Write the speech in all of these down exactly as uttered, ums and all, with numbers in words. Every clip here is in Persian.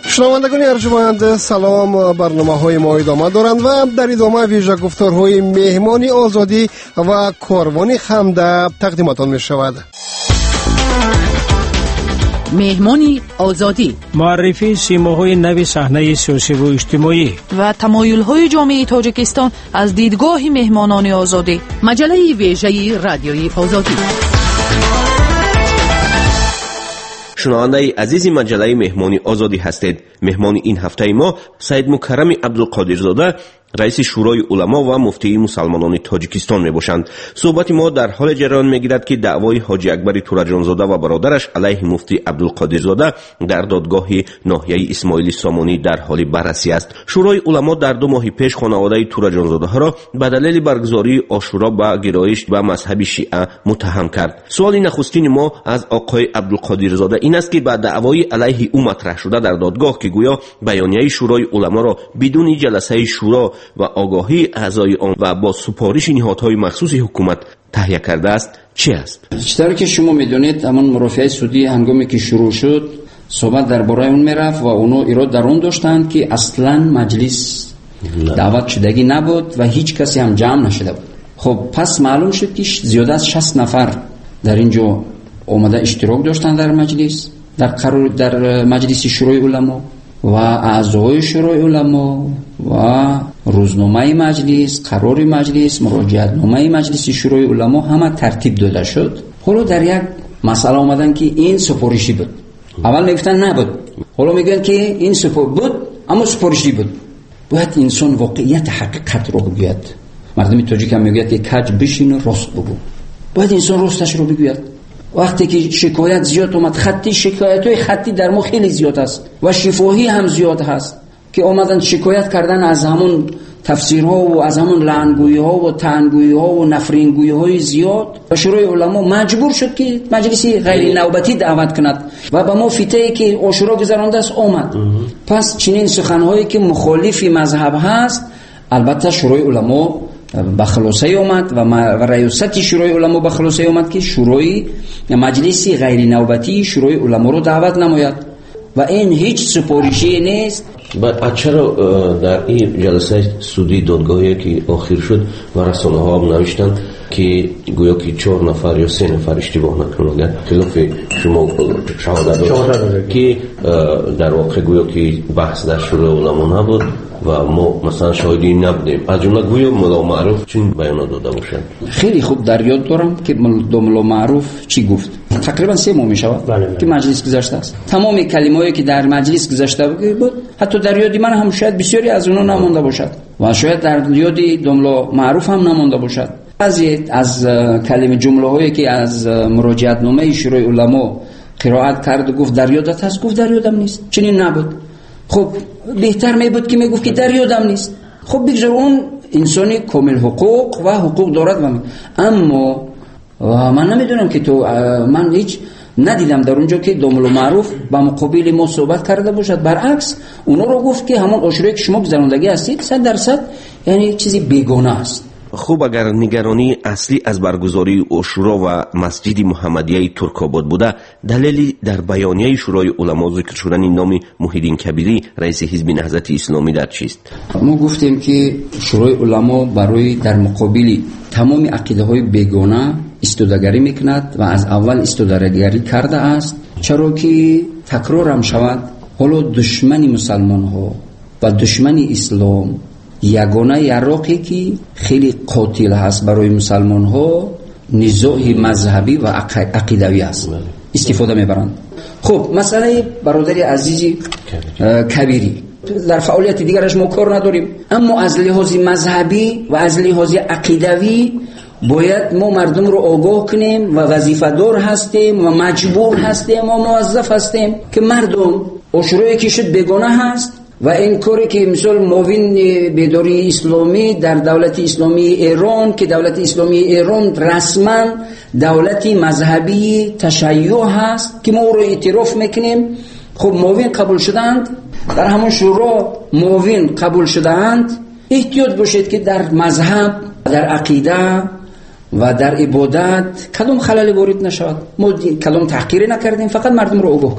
شنوندگان ارجمند سلام، برنامه های ما ادامه دارند و در ادامه ویژه گفتارهای مهمانی آزادی و کاروان خمده تقدیمتان می شود. مهمانی آزادی، معرفی سیماهای نو صحنه سیاسی و اجتماعی و تمایل‌های جامعه تاجیکستان از دیدگاه مهمانان آزادی. مجله ویژه رادیوی آزادی. شنونده عزیز مجله مهمانی آزادی هستید. مهمان این هفته ما سید مکرم عبدالقادرزاده، رئیس شورای علما و مفتی مسلمانان تاجیکستان می باشند. صحبت ما در حال جریان می گیرد که دعوای حاجی اکبر تورجانزاده و برادرش علیه مفتی عبدالقادرزاده در دادگاه ناحیه اسماعیل سامانی در حال بررسی است. شورای علما در دو ماه پیش خانواده تورجانزاده ها را به دلیل برگزاری عاشورا به گرایش و مذهب شیعه متهم کرد. سوال نخستین ما از آقای عبدالقادرزاده این است که بعد دعوای علیه او مطرح شده در دادگاه که گویا بیانیه شورای علما را بدون جلسه شورا و آگاهی اعضای آن و با سپارش نهادهای مخصوص حکومت تهیه کرده است، چه است؟ چطوری که شما میدونید همون مرافعه سودی هنگامی که شروع شد صحبت درباره اون میرفت و اونو ایراد در اون داشتند که اصلا مجلس دعوت شدگی نبود و هیچ کسی هم جمع نشده بود. خب پس معلوم شد که زیاده از شصت نفر در اینجا اومده اشتراک داشتن در مجلس، در قرار در مجلس شورای علما و اعضای شورای علما و روزنامه مجلس، قرار مجلس، مراجعت نامه مجلس شورای علما همه ترتیب داده شد. حالا در یک مسئله آمدن که این سفارشی بود. اول میگفتن نبود، حالا میگن که این سفار بود اما سفارشی بود. باید انسان واقعیت حقیقت رو بگوید. مردم تاجیک هم میگوید که کج بشین و راست بگو. باید انسان راستش رو بگوید. وقتی که شکایت زیاد اومد، خطی شکایت‌های خطی در ما خیلی زیاد است و شفاهی هم زیاد هست که اومدن شکایت کردن از همون تفسیرها و از همون لعنگویی‌ها و طعنگویی‌ها و نفرینگویی‌های زیاد و شورای علما مجبور شد که مجلسی غیر نوبتی دعوت کند و با ما فتوایی که عاشورا گذرانده است اومد. پس چنین سخن‌هایی که مخالف مذهب هست البته شورای علما به خلاصه اومد و ریاست شورای علما به خلاصه اومد که شورای مجلسی غیر نوبتی شورای علما رو دعوت نماید و این هیچ سفارشی نیست. بعد چرا در این جلسه سودی دادگاهی که آخر شد و رسانه ها هم نوشتن که گویا که چهار نفر یا سه نفر اشتباه نکنند خلاف شما شهادت داشت که در واقع گویا که بحث در شورای علما نبود و ما مثلا شاهدی نبودیم، از جمله گویا ملا معروف چین بیانات داده باشند؟ خیلی خوب در یاد دارم که ملا معروف چی گفت. تقریبا سه ماه می شود که مجلس گذشته است. تمام کلمه‌ای که در مجلس گذشته بود حتی در یاد من هم شاید بسیاری از اونها نمانده باشد و شاید در یاد ملا معروف هم نمانده باشد. بعضی از کلمه جمله‌هایی که از مراجعت نامه شورای علما قرائت کرد و گفت در یادت هست، گفت در یادم نیست. چنین نبود. خب بهتر می بود که می گفت که در یادم نیست. خب بگذار اون انسانی کامل حقوق و حقوق دارد و اما و من نمیدونم که تو من هیچ ندیدم در اونجا که دوملو معروف با مقابل ما صحبت کرده باشد. برعکس اونا رو گفت که همون عاشورایی که شما گذراندگی هستید صد درصد یعنی چیزی بیگانه است. خوب اگر نگرانی اصلی از برگزاری عاشورا و مسجد محمدیه ترک‌آباد بوده، دلیلی در بیانیه شورای علما ذکر شدن نام محیدین کبیری رئیس حزب نهضت اسلامی در چیست؟ ما گفتیم که شورای علما برای در مقابل تمام عقیده‌های بیگانه استودگری میکند و از اول استودگری کرده است. چرا که تکرار هم شود حالا دشمن مسلمان ها و دشمن اسلام یگانه یراقی که خیلی قاتل هست برای مسلمان ها نزاع مذهبی و عقیدوی است استفاده میبرند. خب مسئله برادری عزیزی کبیری در فعالیت دیگرش ما کار نداریم، اما از لحاظ مذهبی و از لحاظ عقیدوی باید ما مردم رو آگاه کنیم و وظیفه دار هستیم و مجبور هستیم و موظف هستیم که مردم عاشورایی که شد بیگانه هست و این کاری که مثال معاون بیداری اسلامی در دولت اسلامی ایران که دولت اسلامی ایران رسما دولت مذهبی تشیع هست که ما رو اعتراف میکنیم. خب معاون قبول شدند، در همون شورا معاون قبول شدند. احتیاط باشید که در مذهب، در عقیده و در عبادت کدام خلل وارد نشود. ما کدام تحقیری نکردیم، فقط مردم رو آگاه کردیم.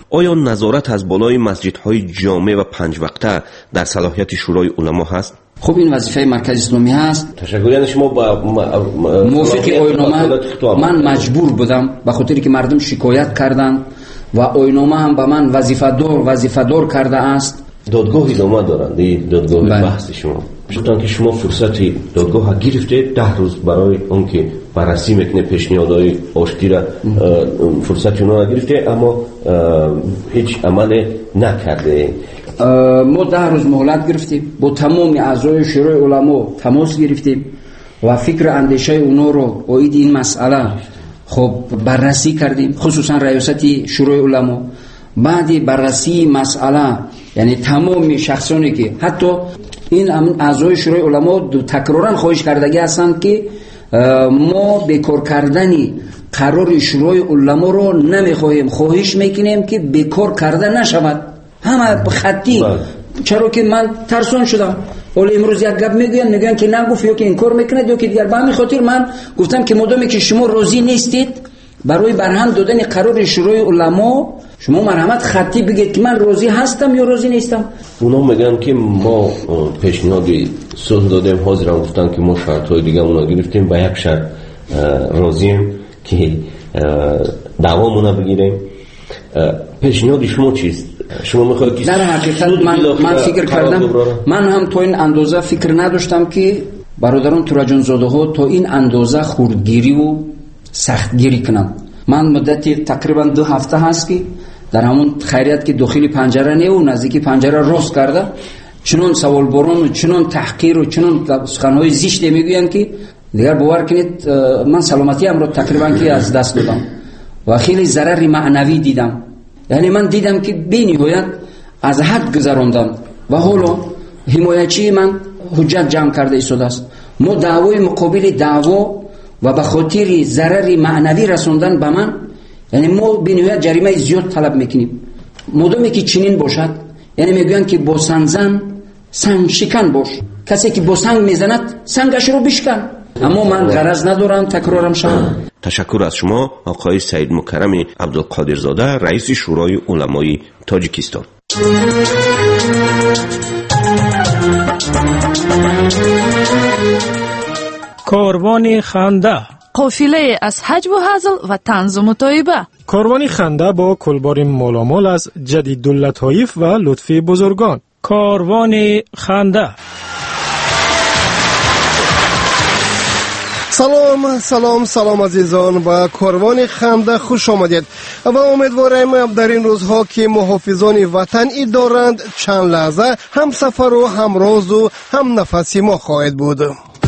آیا نظارت از بالای مسجدهای جامع و پنج وقته در صلاحیت شورای علما هست؟ خب این وظیفه مرکز اسلامی هست. تشکر. یعنی شما با موافق آیین‌نامه من مجبور بودم به خاطری که مردم شکایت کردند و آیین‌نامه هم به من وظیفه دار وظیفه دار کرده است. دادگاه ادامه دارند. این دادگاه بله. بحث شما چون که شما فرصتی دادگاه گرفتید ده روز برای اون که بررسی میکنه پیشنهادهای آشتی را فرصتی اونا گرفته اما هیچ عمل نکرده. ما ده روز مهلت گرفتیم با تمام اعضای شورای علما تماس گرفتیم و فکر اندیشه اونا رو اوید این مسئله خب بررسی کردیم، خصوصا ریاست شورای علما. بعد بررسی مسئله یعنی تمام شخصانی که حتی این اعضای شورای علما تکرارا خواهش کردگی هستند که ما بیکار کردنی قرار شورای علما رو نمیخواهیم، خواهش میکنیم که بیکار کرده نشود. همه خطی بله. چرا که من ترسان شدم. ولی امروز یک گپ میگن میگن که نگفت یا که این کار میکنه یا که دیگر. به همین خاطر من گفتم که مادامی که شما راضی نیستید برای برهم دادن قرار شورای علما شما مرحمت خطی بگید که من راضی هستم یا راضی نیستم. اونا میگن که ما پیشنهاد صلح دادیم، حاضرن گفتن که ما شرط‌های دیگه اونا گرفتیم، به یک شرط راضییم که دعوامون بگیریم. پیشنهاد شما چیست؟ شما میخواید که در حقیقت من من فکر کردم من هم تو این اندازه فکر نداشتم که برادران تورجان زاده ها تو این اندازه خوردگیری و سختگیری کنن. من مدتی تقریبا دو هفته هست که در همون خیریت که داخل پنجره نه و نزدیکی پنجره راست کرده چنون سوال بران و چنون تحقیر و چنون سخنهای زشت میگویند که دیگر باور کنید من سلامتی ام رو تقریبا که از دست دادم و خیلی ضرر معنوی دیدم. یعنی من دیدم که بی نهایت از حد گذراندن و حالا حمایتچی من حجت جمع کرده ایستاده است. ما دعوای مقابل دعوا و به خاطر ضرر معنوی رسوندن به من یعنی ما بی نهایت جریمه زیاد طلب میکنیم. مادامی که چنین باشد یعنی میگوین که با سنگزن سنگ شکن باش، کسی که با سنگ میزند سنگش رو بشکن. اما من غرض ندارم تکرارم شد. تشکر از شما آقای سید مکرم عبدالقادرزاده، رئیس شورای علمای تاجیکستان. کاروان خنده، قافله از حج و هزل و طنز و مطایبه. کاروان خنده با کلبار مالامال از جدیداللطایف و لطفی بزرگان. کاروان خنده. سلام سلام سلام عزیزان، با کاروان خنده خوش آمدید و امیدوارم در این روزها که محافظان وطن ای دارند چند لحظه هم سفر و هم راز و هم نفسی ما خواهد بود.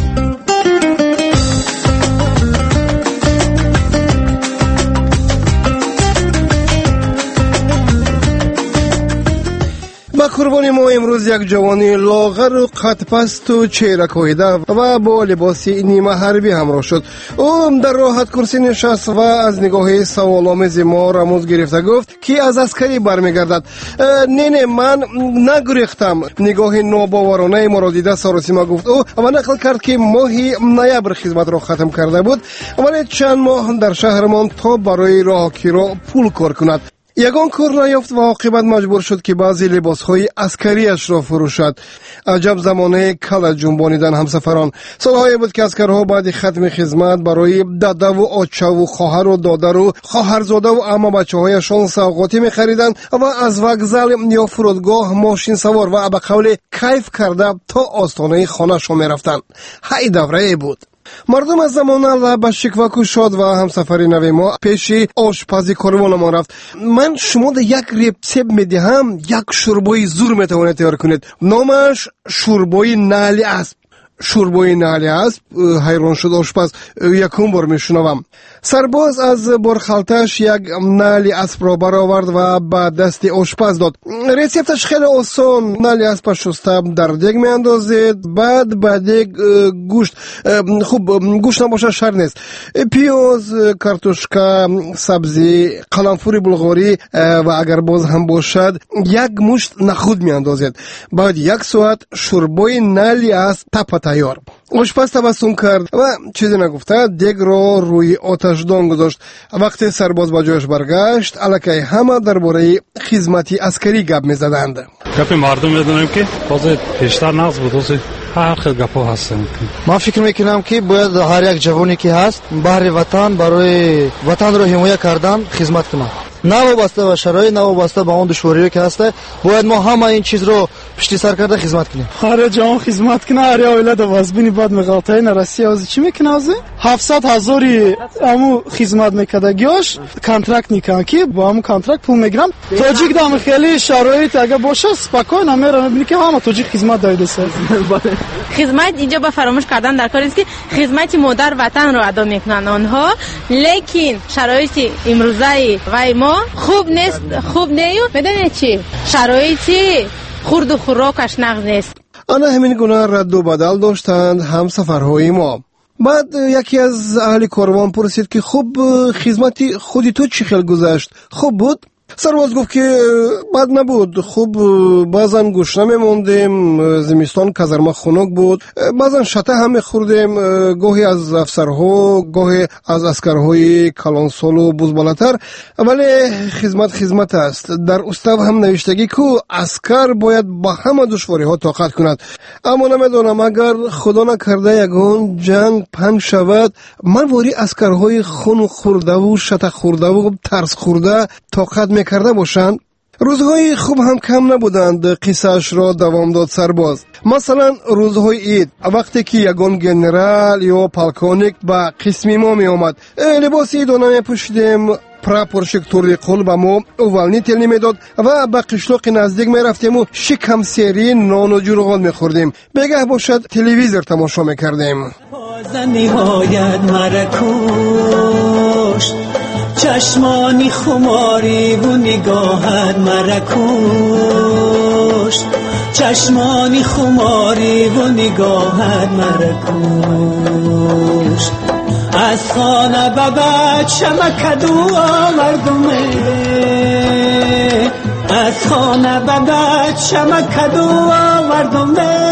با قربانی ما امروز یک جوانی لاغر و قد پست و چهره کاهیده و با لباس نیمه حربی همراه شد. او در راحت کرسی نشست و از نگاه سوالآمیز ما رموز گرفته گفت که از عسکری برمیگردد. نه نه من نگریختم. نگاه ناباورانه ما را دیده سارسیما گفت او و نقل کرد که ماهی نوامبر خدمت را ختم کرده بود ولی چند ماه در شهرمان تا برای راهکی را پول کار کند. یگان کار نیافت و عاقبت مجبور شد که بعضی لباسهای عسکریش را فروشد. عجب زمانه کل جنبانیدن همسفران. سالهای بود که عسکرها بعد ختم خدمت برای داده و آچه و خواهر و دادر و خواهرزاده و عمه بچه‌هایشان سوغاتی می‌خریدند و از وокزال یا فرودگاه ماشین سوار و به قول کیف کرده تا آستانه خانه‌شان می‌رفتند. هی دوره بود. مردم از زمانه لب شکوه کوشاد و همسفر نوی ما پیش آشپزی کاروان ما رفت. من شما ده یک ریسپت میدهم، یک شوربای زور میتوانید تیار کنید. نامش شوربای نعل اسب. شوربای نعل اسب. حیران شد آشپز. یکم بار میشنوم. سرباز از برخالتش یک نعل اسب را برآورد و به دست آشپز داد. ریسپتش خیلی آسان. نعل اسب شسته در دیگ میاندازید، بعد به دیگ گوشت، خوب گوشت نباشه شر نیست، پیاز، کارتوشکا، سبزی، قلمفور بلغاری و اگر باز هم باشد یک مشت نخود میاندازید. بعد یک ساعت شوربای نعل اسب تپ تیار. آشپز تبسم کرد و چیزی نگفته دیگ را روی آتشدان گذاشت. وقتی سرباز با جایش برگشت الکی همه درباره خدمت عسکری گپ می‌زدند. گپ مردم میدونیم که باز بیشتر نقص بود. هر خیلی گپا هستن. من فکر میکنم که باید هر یک جوانی که هست بهر وطن برای وطن رو حمایت کردن خدمت کنه. نه وابسته به شرایط، نه وابسته به اون دشواری‌هایی که هست، باید ما همه این چیز رو پشت سر کرده خدمت کنیم. هر جوان خدمت کنه، هر اولاد واسبینی بعد مقاطعین روسیه از چی میکنه؟ از هفتصد هزاری امو خدمت میکرده گیاش کانترکت میکنه که با همون کانترکت پول میگیرم. تاجیک دام خیلی شرایط اگه باشه سپاکای نمیره، میبینی که همه تاجیک خدمت داده است. خدمت اینجا با فراموش کردن در کاری است که خدمت مادر وطن رو ادا میکنن آنها، لیکن شرایط امروزی و ما خوب نیست، خوب نیست. میدونی چی؟ شرایطی خورد و خوراکش نقض نیست. آنها همین گونه رد و بدل داشتند هم سفرهای ما. بعد یکی از اهل کاروان پرسید که خوب خدمت خودی تو چی خیلی گذشت؟ خوب بود؟ سرباز گفت که بد نبود، خوب بعضا گوش نمیموندیم، زمستان کازرما خنک بود، بعضا شته هم میخوردیم، گاهی از افسرها گاهی از اسکرهای کلانسال و بزبالتر، ولی خدمت خدمت است. در استو هم نوشتگی که اسکر باید با همه دشواری ها طاقت کند. اما نمیدونم اگر خدا نکرده یگان جنگ پنگ شود من واری اسکرهای خون خورده و شته خورده و ترس خورده طاقت میکرده باشند. روزهای خوب هم کم نبودند. قصهش را دوام داد سرباز. مثلا روزهای عید وقتی که یگان گنرال یا پالکونیک با قسمی ما می آمد، لباس عید رو نمی پوشیدیم، پراپورشک توری قل با ما اولنی تل نمی داد و با قشلاق نزدیک می رفتیم و شکم سیری نان و جورغان می خوردیم. بگه باشد تلویزیون تماشا می کردیم. نهایت مرکوش چشمانی خماری و نگاهت مرکوش، چشمانی خماری و نگاهت مرکوش. از خانه ببد شمکدو آوردمه، از خانه ببد شمکدو آوردمه.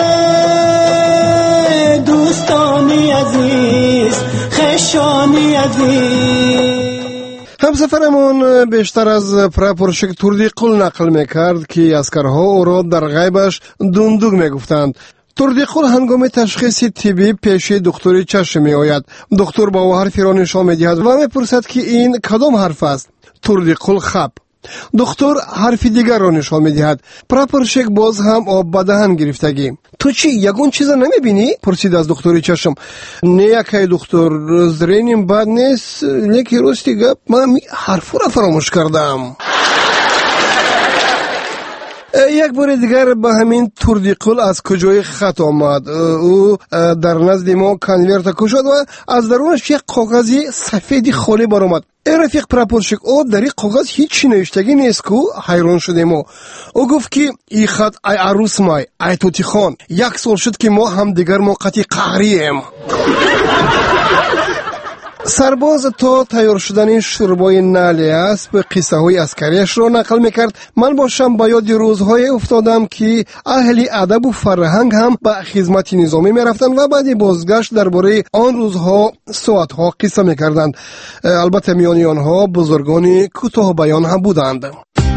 دوستانی عزیز، خشانی عزیز. همسفرمون بیشتر از پراپورشک توردی قل نقل میکرد که اسکرها او را در غیبش دوندوگ میگفتند. توردی قل هنگام تشخیص طبی پیش دکتری چشم می آید. دکتر با او حرفی را نشان میدهد و میپرسد که این کدام حرف است؟ توردی قل خب. دکتر حرفی دیگر را نشان میدهد. پراپورشک باز هم آب به دهن گرفتگی. تو چی یگون چیزا نمیبینی؟ پرسید از دکتری چشم. نه یکی دکتر، زرینیم بد نیست، لیکی راستی گپ من حرفو را فراموش کردم. یک بار دیگر به همین توردی قل از کجای خط آمد. او در نزد ما کنورت کشید و از درونش یک کاغذی سفیدی خالی برآمد. ای رفیق پراپورشک، او در این کاغذ هیچ نوشتگی نیست که حیران شدیم. او او گفت که این خط ای عروس مای، ای توتی خان، یک سال شد که ما هم دیگر موقتی قهریم. سرباز تا تیار شدن شوربای نعل اسب قصه های عسکریش را نقل میکرد. من باشم با یاد روزهای افتادم که اهل ادب و فرهنگ هم به خدمت نظامی میرفتند و بعد بازگشت درباره آن روزها ساعتها قصه میکردند. البته میان آنها بزرگان کوتاه بیان هم بودند.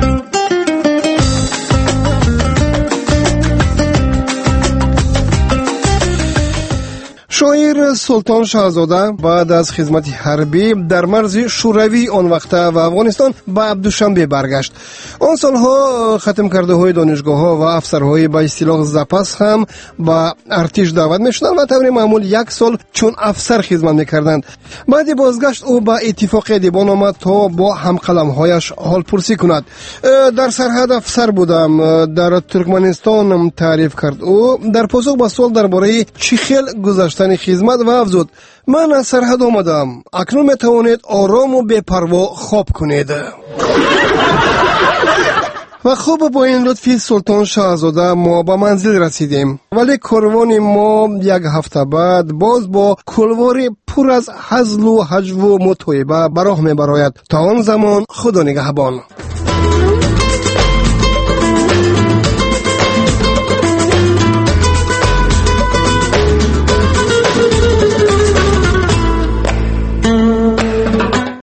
شاعر سلطان شاهزاده بعد از خدمت حربی در مرز شوروی آن وقت و افغانستان به عبدوشنبه برگشت. آن سالها ختم کرده های دانشگاه ها و افسرهای با اصطلاح زپس هم با ارتش دعوت میشدند و طور معمول یک سال چون افسر خدمت میکردند. بعد بازگشت او با اتفاق دیبان آمد تا با همقلم هایش حال پرسی کند. در سرحد افسر بودم، در ترکمنستان تعریف کرد. او در پاسخ به سوال درباره چی خیل گذشتن خدمت و افزود: من از سرحد آمدم، اکنون میتوانید آرام و بی‌پروا خواب کنید. و خوب با این لطفی سلطان شاهزاده ما به منزل رسیدیم، ولی کاروان ما یک هفته بعد باز با کلواری پر از هزل و هجو و متوعبه به راه میبراید. تا آن زمان خدا نگهبان.